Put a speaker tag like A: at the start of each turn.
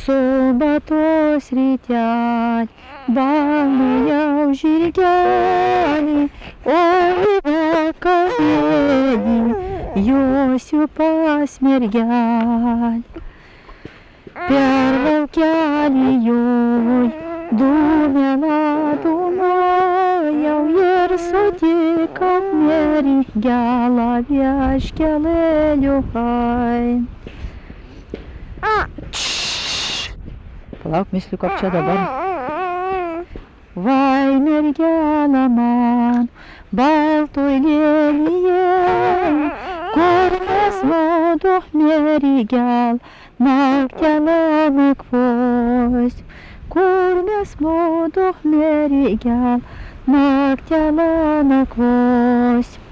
A: subatos ryteliai, balnoja žirgelį, o vakarėlį josiu pas mergelį. Per laukelį joj dūmelą dūmojau ir sutikau mergelą vieškelėliu hain. Palauk, misliuko, čia dabar. Vai mergelė man, baltoj lėlyje, kur mes vodo mergel, naktelę nakvos. Kur mes vodo mergel, naktelę nakvos.